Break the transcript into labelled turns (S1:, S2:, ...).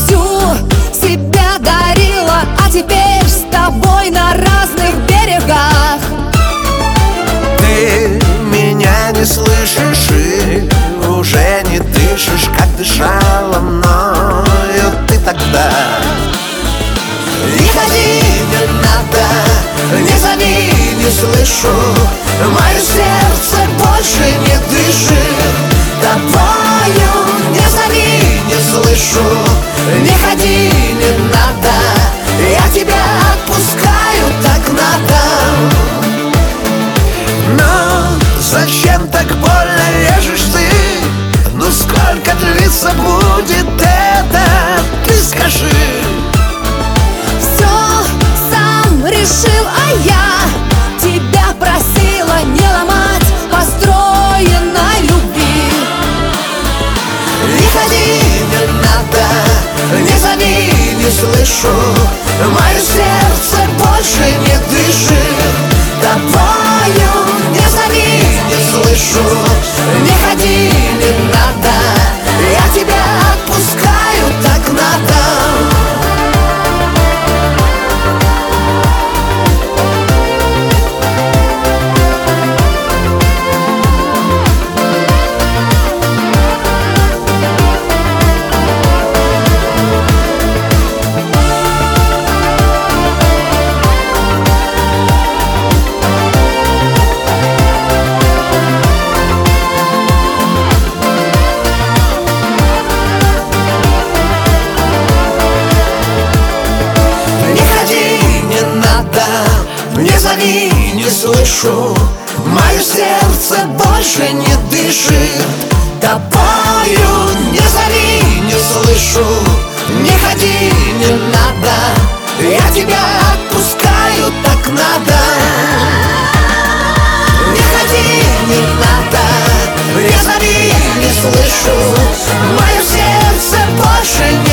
S1: всю себя дарила, а теперь с тобой на разных берегах.
S2: Ты меня не слышишь и уже не дышишь, как дышала мною ты тогда. Не ходи, не надо, не зови, не слышу, мое сердце больше не дышит тобою. Не зови, не слышу, не ходи, не надо, я тебя отпускаю, так надо. Но зачем так больно режешь ты? Ну сколько длиться будет это? Ты скажи.
S1: Все сам решил, а я тебя просила не ломать построенной любви.
S2: Не ходи, не надо, не зови, не слышу, мое сердце больше не дышит тобою. Не зови, не слышу, не ходи, не надо, я тебя отпускаю, так надо. Не зови, не слышу, мое сердце больше не дышит тобою. Не зови, не слышу, не ходи, не надо, я тебя отпускаю, так надо. Не ходи, не надо, не зови, не слышу, мое сердце больше не